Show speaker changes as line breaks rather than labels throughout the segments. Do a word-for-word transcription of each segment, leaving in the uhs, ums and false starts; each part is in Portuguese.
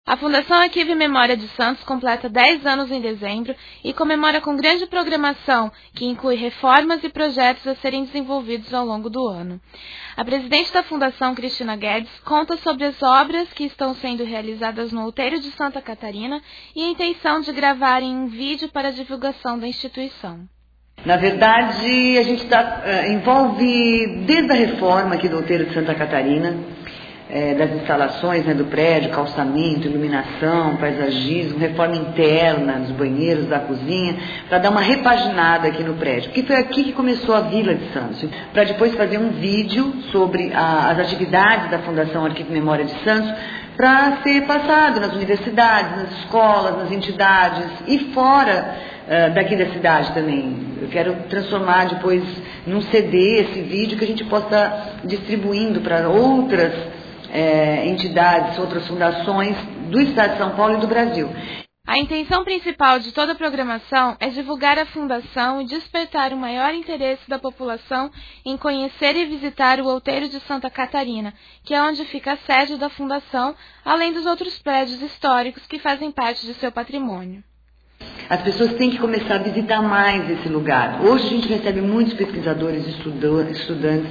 A Fundação Arquivo e Memória de Santos completa dez anos em dezembro e comemora com grande programação, que inclui reformas e projetos a serem desenvolvidos ao longo do ano. A presidente da Fundação, Cristina Guedes, conta sobre as obras que estão sendo realizadas no Outeiro de Santa Catarina e a intenção de gravarem um vídeo para a divulgação da instituição.
Na verdade, a gente tá, uh, envolve desde a reforma aqui do Outeiro de Santa Catarina, É, das instalações, né, do prédio, calçamento, iluminação, paisagismo, reforma interna dos banheiros, da cozinha, para dar uma repaginada aqui no prédio, porque foi aqui que começou a Vila de Santos, para depois fazer um vídeo sobre a, as atividades da Fundação Arquivo e Memória de Santos, para ser passado nas universidades, nas escolas, nas entidades e fora uh, daqui da cidade também. Eu quero transformar depois num C D esse vídeo que a gente possa distribuindo para outras É, entidades, outras fundações do Estado de São Paulo e do Brasil.
A intenção principal de toda a programação é divulgar a Fundação e despertar o maior interesse da população em conhecer e visitar o Outeiro de Santa Catarina, que é onde fica a sede da Fundação, além dos outros prédios históricos que fazem parte de seu patrimônio.
As pessoas têm que começar a visitar mais esse lugar. Hoje a gente recebe muitos pesquisadores, estudantes,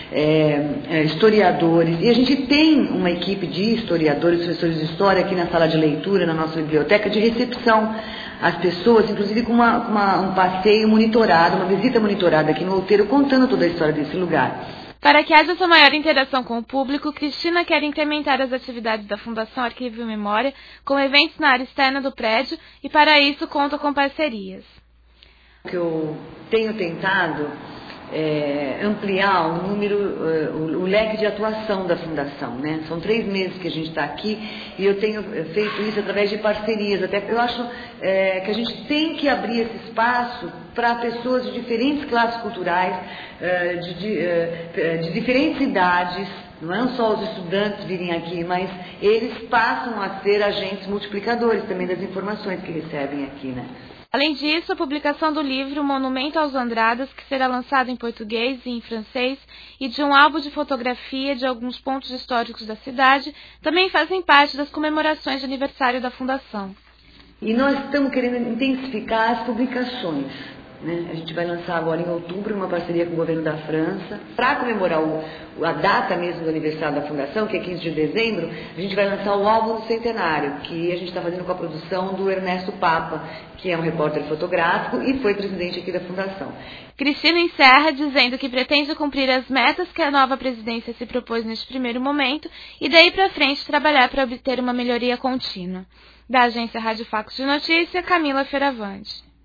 é, historiadores, e a gente tem uma equipe de historiadores, professores de história aqui na sala de leitura, na nossa biblioteca, de recepção às pessoas, inclusive com uma, uma, um passeio monitorado, uma visita monitorada aqui no Outeiro, contando toda a história desse lugar.
Para que haja essa maior interação com o público, Cristina quer incrementar as atividades da Fundação Arquivo e Memória com eventos na área externa do prédio e, para isso, conta com parcerias.
O que eu tenho tentado é ampliar o número, o, o leque de atuação da Fundação, né? São três meses que a gente está aqui e eu tenho feito isso através de parcerias. Até eu acho é, que a gente tem que abrir esse espaço para pessoas de diferentes classes culturais, de, de, de diferentes idades. Não só os estudantes virem aqui, mas eles passam a ser agentes multiplicadores também das informações que recebem aqui, né?
Além disso, a publicação do livro Monumento aos Andradas, que será lançado em português e em francês, e de um álbum de fotografia de alguns pontos históricos da cidade, também fazem parte das comemorações de aniversário da Fundação.
E nós estamos querendo intensificar as publicações, né? A gente vai lançar agora em outubro uma parceria com o governo da França. Para comemorar o, a data mesmo do aniversário da Fundação, que é quinze de dezembro, a gente vai lançar o álbum do centenário, que a gente está fazendo com a produção do Ernesto Papa, que é um repórter fotográfico e foi presidente aqui da Fundação.
Cristina encerra dizendo que pretende cumprir as metas que a nova presidência se propôs neste primeiro momento e daí para frente trabalhar para obter uma melhoria contínua. Da agência Rádio Facos de Notícia, Camila Fioravante.